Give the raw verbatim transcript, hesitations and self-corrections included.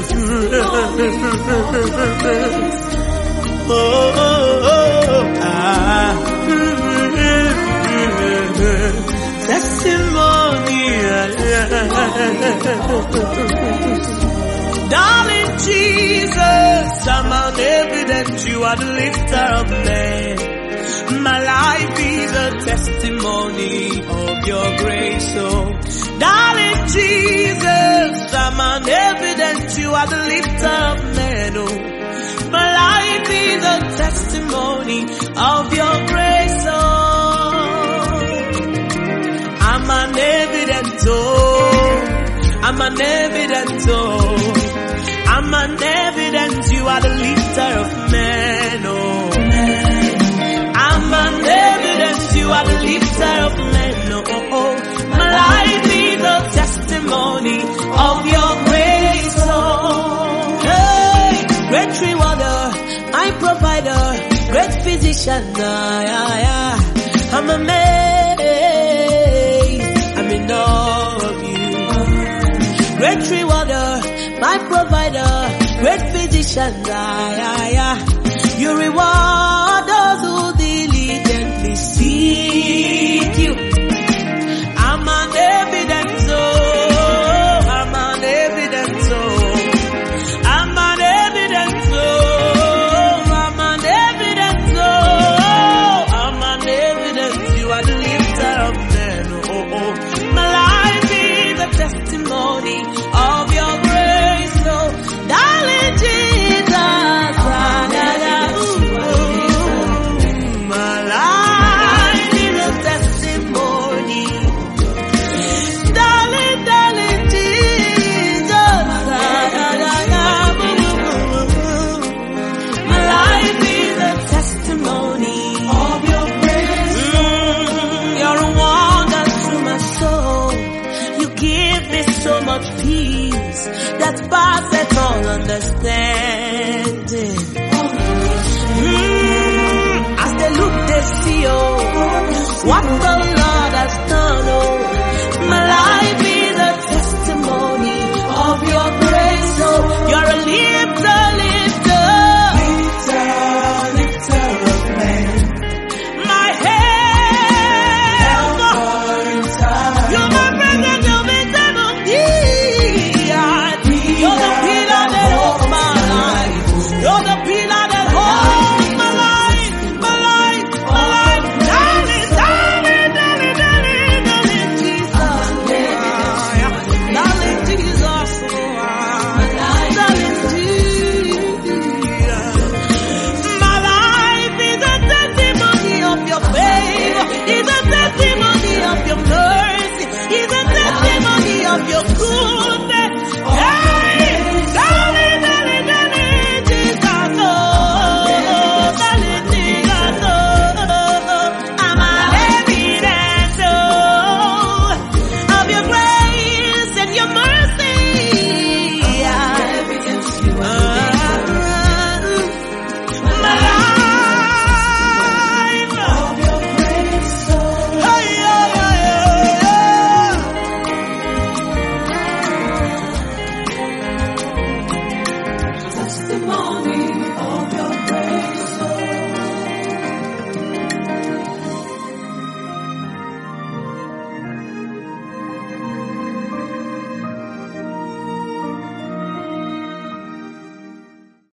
Oh, oh, oh, ah. Testimony. Darling Jesus, I'm an evidence you are the lifter of men. My life is a testimony of your grace, oh. Darling Jesus, I'm an evidence you are the lifter of men, oh. My life is a testimony of your grace, oh. I'm an evidence, oh. I'm an evidence, oh. I'm an evidence you are the lifter of men, oh. I'm an evidence you are the lifter of men, oh, oh, oh. My life is a testimony of your grace, oh. Hey, great rewarder, my provider, great physician, ah, yeah, yeah. I'm amazed, I'm in awe of you. Great rewarder, my provider, great physician, ah, yeah, yeah. You reward those who diligently seek you. I'm an evidence, oh, I'm an evidence, oh, I'm an evidence, oh, I'm an evidence, oh, I'm an evidence you are the lifter of men, oh, oh. My life is a testimony of your grace, oh, darling Jesus, ah, yeah, yeah. Peace that passeth all understanding. Mm, as they look, they see, oh, what the